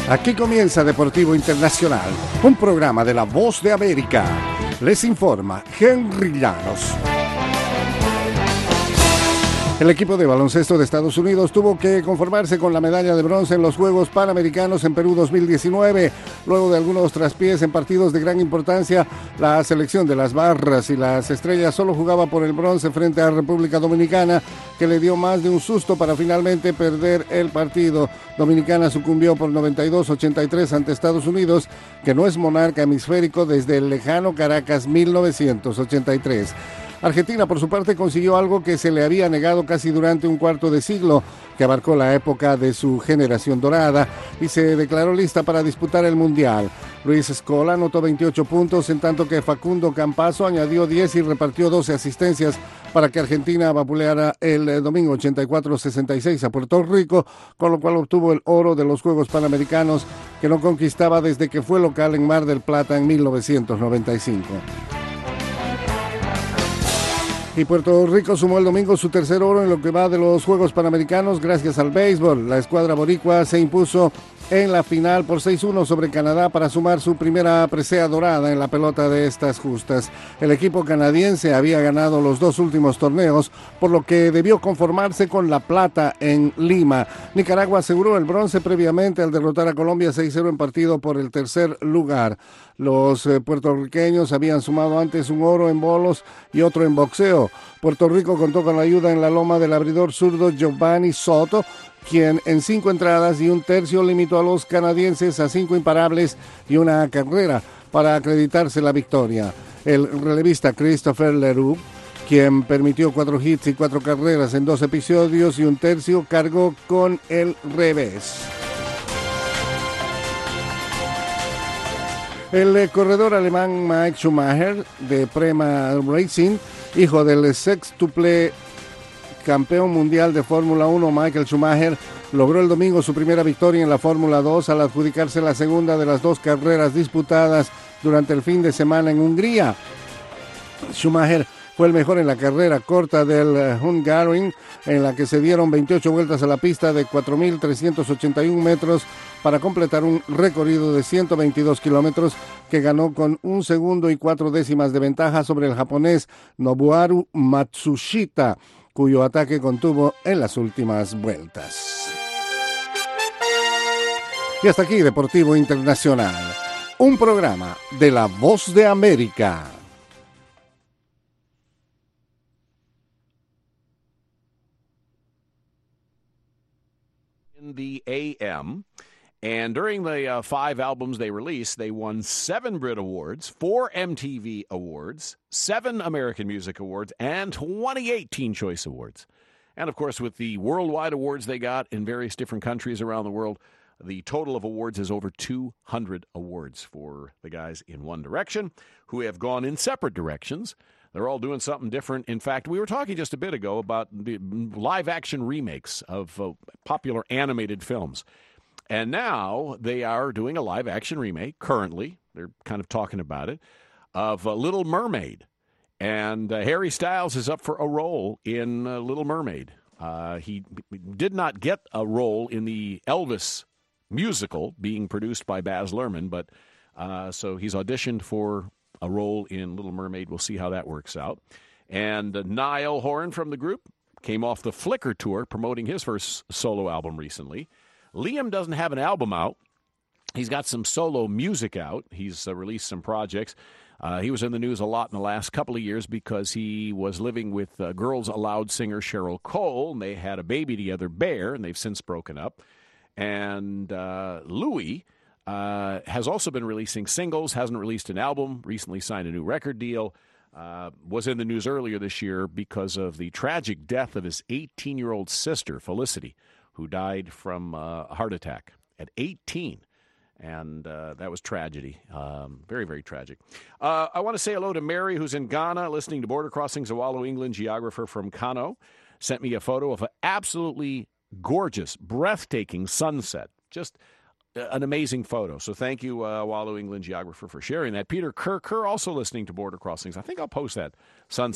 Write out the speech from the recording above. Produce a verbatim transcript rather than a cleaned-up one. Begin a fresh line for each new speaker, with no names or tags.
Aquí comienza Deportivo Internacional, un programa de La Voz de América. Les informa Henry Llanos. El equipo de baloncesto de Estados Unidos tuvo que conformarse con la medalla de bronce en los Juegos Panamericanos en Perú dos mil diecinueve. Luego de algunos traspiés en partidos de gran importancia, la selección de las barras y las estrellas solo jugaba por el bronce frente a República Dominicana, que le dio más de un susto para finalmente perder el partido. Dominicana sucumbió por noventa y dos a ochenta y tres ante Estados Unidos, que no es monarca hemisférico desde el lejano Caracas mil novecientos ochenta y tres. Argentina, por su parte, consiguió algo que se le había negado casi durante un cuarto de siglo, que abarcó la época de su generación dorada, y se declaró lista para disputar el Mundial. Luis Scola anotó veintiocho puntos, en tanto que Facundo Campazzo añadió diez y repartió doce asistencias para que Argentina vapuleara el domingo ochenta y cuatro a sesenta y seis a Puerto Rico, con lo cual obtuvo el oro de los Juegos Panamericanos, que no conquistaba desde que fue local en Mar del Plata en mil novecientos noventa y cinco. Y Puerto Rico sumó el domingo su tercer oro en lo que va de los Juegos Panamericanos gracias al béisbol. La escuadra boricua se impuso en la final por seis uno sobre Canadá para sumar su primera presea dorada en la pelota de estas justas. El equipo canadiense había ganado los dos últimos torneos, por lo que debió conformarse con la plata en Lima. Nicaragua aseguró el bronce previamente al derrotar a Colombia seis cero en partido por el tercer lugar. Los eh, puertorriqueños habían sumado antes un oro en bolos y otro en boxeo. Puerto Rico contó con la ayuda en la loma del abridor zurdo Giovanni Soto, quien en cinco entradas y un tercio limitó a los canadienses a cinco imparables y una carrera para acreditarse la victoria. El relevista Christopher Leroux, quien permitió cuatro hits y cuatro carreras en dos episodios y un tercio, cargó con el revés. El corredor alemán Mike Schumacher, de Prema Racing, hijo del sextuple campeón mundial de Fórmula uno Michael Schumacher, logró el domingo su primera victoria en la Fórmula dos al adjudicarse la segunda de las dos carreras disputadas durante el fin de semana en Hungría. Schumacher fue el mejor en la carrera corta del Hungaroring, en la que se dieron veintiocho vueltas a la pista de cuatro mil trescientos ochenta y uno metros para completar un recorrido de ciento veintidós kilómetros que ganó con un segundo y cuatro décimas de ventaja sobre el japonés Nobuharu Matsushita, cuyo ataque contuvo en las últimas vueltas. Y hasta aquí Deportivo Internacional, un programa de La Voz de América.
In the A M, and during the uh, five albums they released, they won seven Brit Awards, four M T V Awards, seven American Music Awards, and twenty-eight Teen Choice Awards. And, of course, with the worldwide awards they got in various different countries around the world, the total of awards is over two hundred awards for the guys in One Direction, who have gone in separate directions. They're all doing something different. In fact, we were talking just a bit ago about the live-action remakes of uh, popular animated films. And now they are doing a live-action remake, currently, they're kind of talking about it, of uh, Little Mermaid. And uh, Harry Styles is up for a role in uh, Little Mermaid. Uh, he did not get a role in the Elvis musical being produced by Baz Luhrmann, but uh, so he's auditioned for a role in Little Mermaid. We'll see how that works out. And uh, Niall Horan from the group came off the Flickr tour promoting his first solo album recently. Liam doesn't have an album out. He's got some solo music out. He's uh, released some projects. Uh, he was in the news a lot in the last couple of years because he was living with uh, Girls Aloud singer Cheryl Cole, and they had a baby together, Bear, and they've since broken up. And uh, Louis Uh, has also been releasing singles, hasn't released an album, recently signed a new record deal, uh, was in the news earlier this year because of the tragic death of his eighteen-year-old sister, Felicity, who died from uh, a heart attack at eighteen. And uh, that was tragedy. Um, very, very tragic. Uh, I want to say hello to Mary, who's in Ghana, listening to Border Crossings, Awalo, England, geographer from Kano. Sent me a photo of an absolutely gorgeous, breathtaking sunset. Just an amazing photo. So thank you, uh, Wallow England geographer, for sharing that. Peter Kerr, Kerr also listening to Border Crossings. I think I'll post that sunset